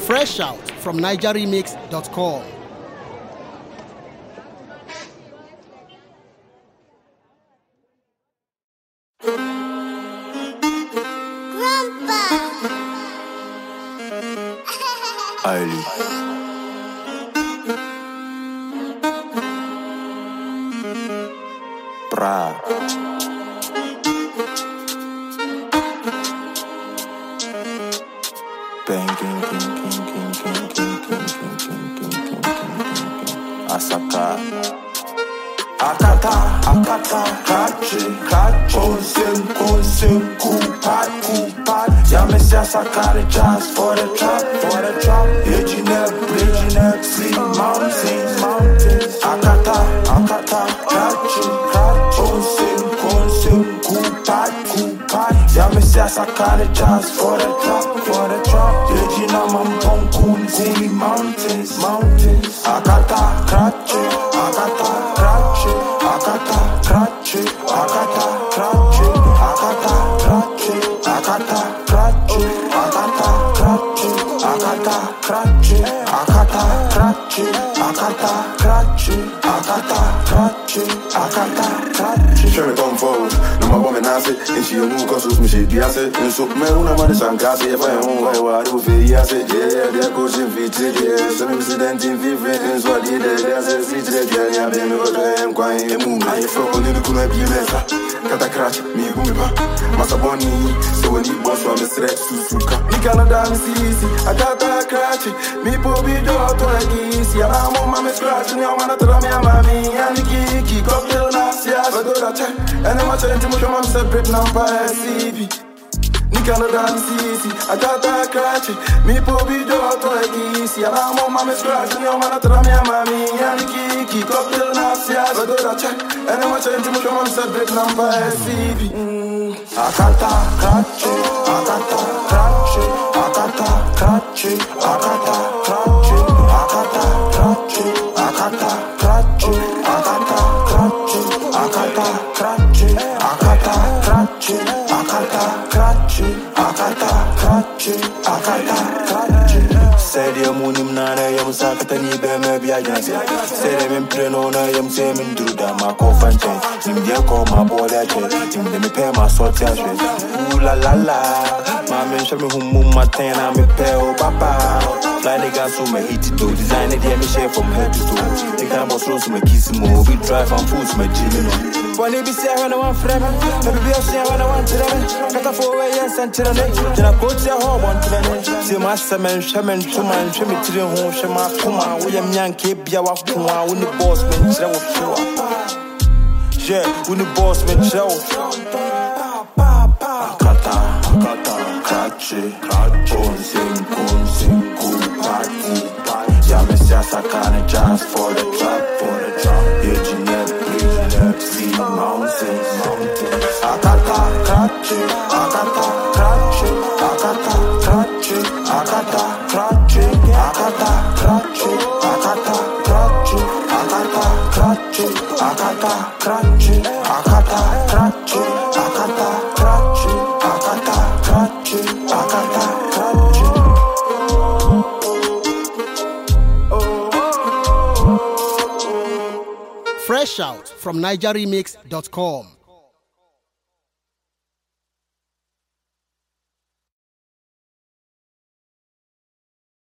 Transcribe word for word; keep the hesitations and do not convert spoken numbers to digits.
Fresh out from niger remix dot com. Aili. Pra. Bang, king, king, king, king, king, king, king, king, king, king, king, king, king. Asaka. Akata, akata, kachi, kachi. Konsim, konsim, kupat, kupat. Yamisi asakari jazz for the trap, for the trap. Aging up, aging up, see mountains, mountains. Akata, akata, kachi, kachi. Konsim, konsim, kupat, kupat. Yamisi asakari jazz for the trap, for the trap. Aging up, mampong, kun, see mountains, mountains. Akata, kachi, akata, kachi. Akata, krachi, akata, krachi, akata, krachi, akata, krachi, akata, krachi, akata, krachi, akata, krachi, akata, krachi, akata, krachi, akata, krachi. Sure me come forward, no my woman nace, and she a new cause me shit diase, and so me una mane sankase, if I own way what do fe yase, yeah, yeah, coaching fit, yeah, so me president in vive, and so I did that, there's a fit, yeah, yeah, me go to him, quiet, and move, I fuck on the kuna be mesa, kata crash, me gumipa, masaboni, so when you boss, I'm a stretch to suka, ni Canada, me see, I got that crash, me pobi do to a kiss, yeah, I'm on my scratch, and I'm gonna tell me, I'm me, and the kiki, cocktail, nasia, but do that. And I'm trying to show myself break now by C P. Nikano dance easy, I got that crash. Me pobi do to a easy, and I'm on my scratch. And I'm gonna tell me, mommy, and the kiki, cocktail, nasia, but do that. And I'm trying to show myself break now by C P. Akata, crash, akata, crash, akata, crash, akata, crash, akata, crash, akata, crash, akata, crash, akata, crash, akata, crash, akata, crash, akata, crash, akata, crash. Said you munim nana yam sakata ni be me bia janse. Said them preno na yam say min do da ma ko fanche. Nim dia ko ma boda che. Nim de me pay my sort ya she. Ooh la la la. Ma men show me hum mum matin na me pay o papa. Fly nigga so me hit it do. Design it me share from head to toe. They can boss roll me kiss mo. We drive and food me gym. When it be say when I want friend, maybe be a say when I want to them. Cut off away and send to the next. Then I go to your home one to the next. See my semen, shaman, shuman, shimmy to the home, shama, kuma, William Yankee, Biawa, kuma, when the boss man show. Yeah, when the boss man show. Akata, akata, kachi, kachi, konsim, konsim, kupat, kupat. Yamisi asakani jazz for the trap, for the trap. Aging up, aging up, see mountains, mountains. Akata, kachi, akata, kachi, akata, kachi, akata, kachi, akata, kachi, akata, kachi, akata, kachi, akata, kachi, akata, kachi, akata, kachi, akata, kachi, akata, kachi. Fresh out from niger remix dot com.